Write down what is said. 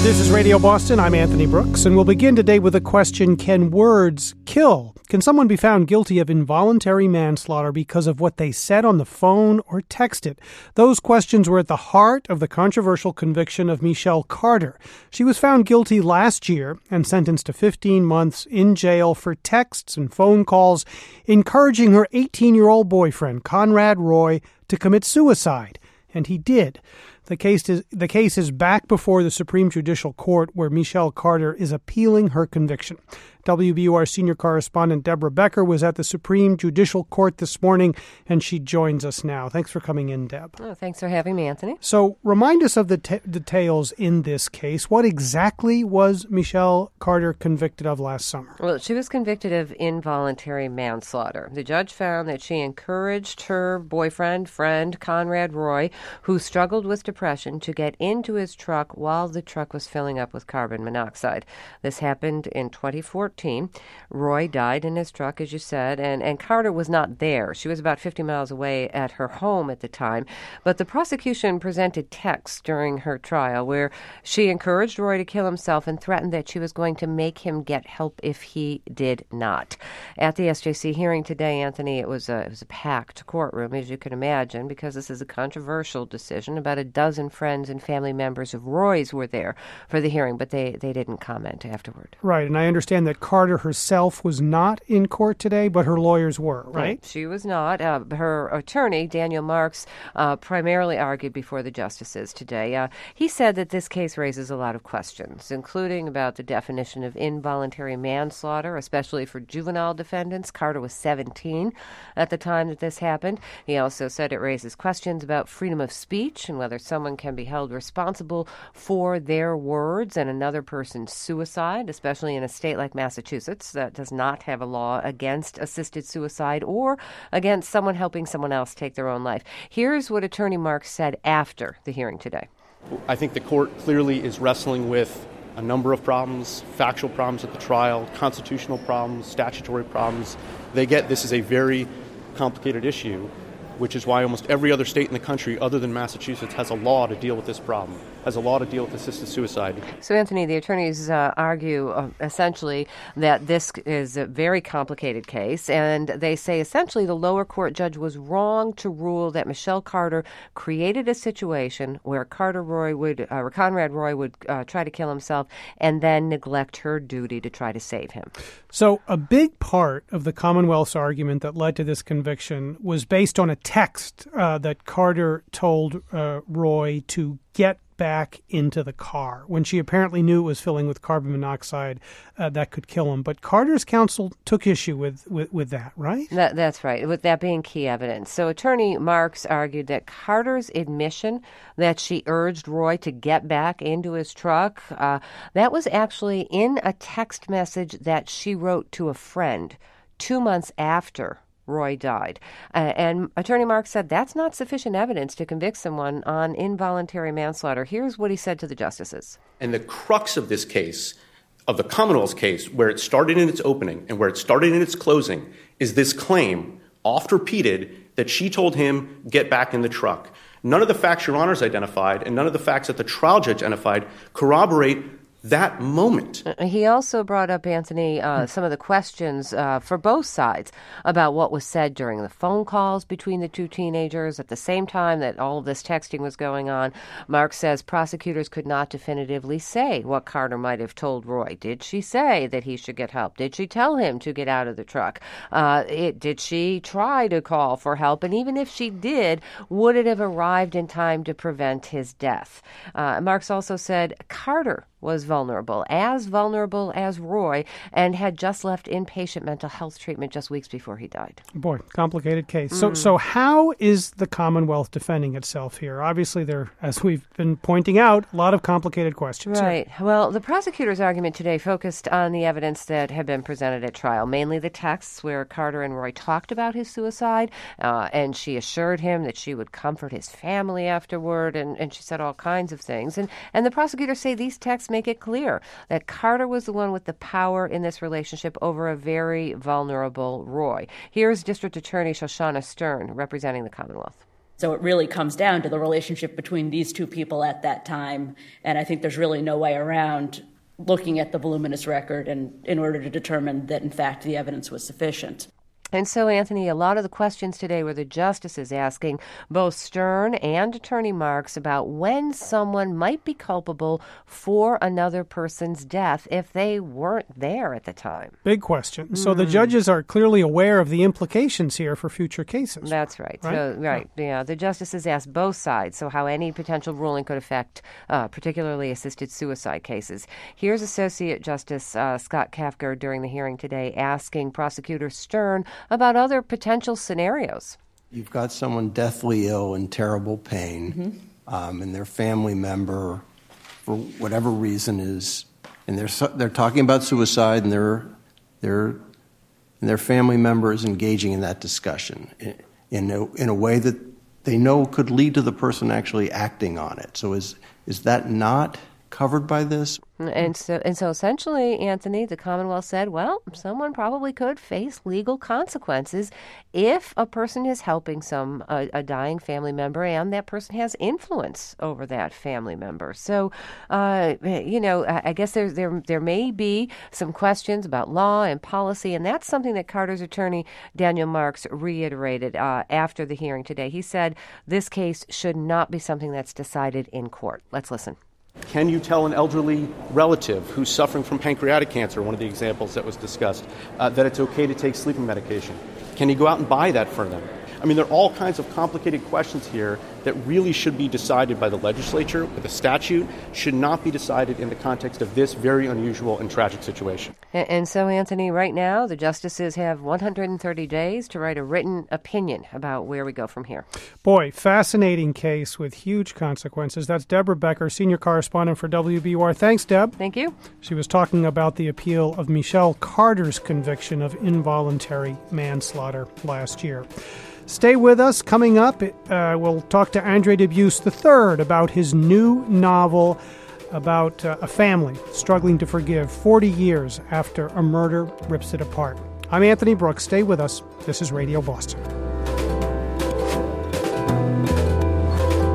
This is Radio Boston. I'm Anthony Brooks, and we'll begin today with a question: can words kill? Can someone be found guilty of involuntary manslaughter because of what they said on the phone or texted? Those questions were at the heart of the controversial conviction of Michelle Carter. She was found guilty last year and sentenced to 15 months in jail for texts and phone calls encouraging her 18-year-old boyfriend, Conrad Roy, to commit suicide. And he did. The case is back before the Supreme Judicial Court, where Michelle Carter is appealing her conviction. WBUR senior correspondent Deborah Becker was at the Supreme Judicial Court this morning, and she joins us now. Thanks for coming in, Deb. Oh, thanks for having me, Anthony. So remind us of the details in this case. What exactly was Michelle Carter convicted of last summer? Well, she was convicted of involuntary manslaughter. The judge found that she encouraged her friend, Conrad Roy, who struggled with depression, to get into his truck while the truck was filling up with carbon monoxide. This happened in 2014. Roy died in his truck, as you said, and Carter was not there. She was about 50 miles away at her home at the time. But the prosecution presented texts during her trial where she encouraged Roy to kill himself and threatened that she was going to make him get help if he did not. At the SJC hearing today, Anthony, it was a packed courtroom, as you can imagine, because this is a controversial decision. About a dozen friends and family members of Roy's were there for the hearing, but they didn't comment afterward. Right, and I understand that Carter herself was not in court today, but her lawyers were, right? She was not. Her attorney, Daniel Marks, primarily argued before the justices today. He said that this case raises a lot of questions, including about the definition of involuntary manslaughter, especially for juvenile defendants. Carter was 17 at the time that this happened. He also said it raises questions about freedom of speech and whether someone can be held responsible for their words and another person's suicide, especially in a state like Massachusetts that does not have a law against assisted suicide or against someone helping someone else take their own life. Here's what Attorney Marks said after the hearing today. I think the court clearly is wrestling with a number of problems, factual problems at the trial, constitutional problems, statutory problems. They get this is a very complicated issue, which is why almost every other state in the country other than Massachusetts has a law to deal with this problem, has a law to deal with assisted suicide. So, Anthony, the attorneys argue essentially that this is a very complicated case, and they say essentially the lower court judge was wrong to rule that Michelle Carter created a situation where Conrad Roy would try to kill himself and then neglect her duty to try to save him. So a big part of the Commonwealth's argument that led to this conviction was based on a text that Carter told Roy to get back into the car when she apparently knew it was filling with carbon monoxide that could kill him. But Carter's counsel took issue with that, right? That's right, with that being key evidence. So Attorney Marks argued that Carter's admission that she urged Roy to get back into his truck, that was actually in a text message that she wrote to a friend 2 months after Roy died. And Attorney Marks said that's not sufficient evidence to convict someone on involuntary manslaughter. Here's what he said to the justices. And the crux of this case, of the Commonwealth's case, where it started in its opening and where it started in its closing, is this claim, oft repeated, that she told him, get back in the truck. None of the facts Your Honors identified and none of the facts that the trial judge identified corroborate that moment. He also brought up, Anthony, some of the questions for both sides about what was said during the phone calls between the two teenagers at the same time that all of this texting was going on. Mark says prosecutors could not definitively say what Carter might have told Roy. Did she say that he should get help? Did she tell him to get out of the truck? Did she try to call for help? And even if she did, would it have arrived in time to prevent his death? Marks also said Carter was vulnerable as Roy, and had just left inpatient mental health treatment just weeks before he died. Boy, complicated case. So how is the Commonwealth defending itself here? Obviously, there, as we've been pointing out, a lot of complicated questions. Right. Well, the prosecutor's argument today focused on the evidence that had been presented at trial, mainly the texts where Carter and Roy talked about his suicide, and she assured him that she would comfort his family afterward, and she said all kinds of things. And the prosecutors say these texts make it clear that Carter was the one with the power in this relationship over a very vulnerable Roy. Here's District Attorney Shoshana Stern representing the Commonwealth. So it really comes down to the relationship between these two people at that time, and I think there's really no way around looking at the voluminous record and in order to determine that, in fact, the evidence was sufficient. And so, Anthony, a lot of the questions today were the justices asking both Stern and Attorney Marks about when someone might be culpable for another person's death if they weren't there at the time. Big question. So the judges are clearly aware of the implications here for future cases. That's right. Yeah, the justices asked both sides, so how any potential ruling could affect particularly assisted suicide cases. Here's Associate Justice Scott Kafker during the hearing today asking Prosecutor Stern about other potential scenarios. You've got someone deathly ill in terrible pain, and their family member, for whatever reason, is, and they're talking about suicide, and their family member is engaging in that discussion in a way that they know could lead to the person actually acting on it. So is that not covered by this? And so essentially, Anthony, the Commonwealth said, well, someone probably could face legal consequences if a person is helping a dying family member and that person has influence over that family member. So, I guess there may be some questions about law and policy, and that's something that Carter's attorney, Daniel Marks, reiterated after the hearing today. He said this case should not be something that's decided in court. Let's listen. Can you tell an elderly relative who's suffering from pancreatic cancer, one of the examples that was discussed, that it's okay to take sleeping medication? Can you go out and buy that for them? I mean, there are all kinds of complicated questions here that really should be decided by the legislature, but the statute should not be decided in the context of this very unusual and tragic situation. And so, Anthony, right now, the justices have 130 days to write a written opinion about where we go from here. Boy, fascinating case with huge consequences. That's Deborah Becker, senior correspondent for WBUR. Thanks, Deb. Thank you. She was talking about the appeal of Michelle Carter's conviction of involuntary manslaughter last year. Stay with us. Coming up, we'll talk to Andre Dubus III about his new novel about a family struggling to forgive 40 years after a murder rips it apart. I'm Anthony Brooks. Stay with us. This is Radio Boston.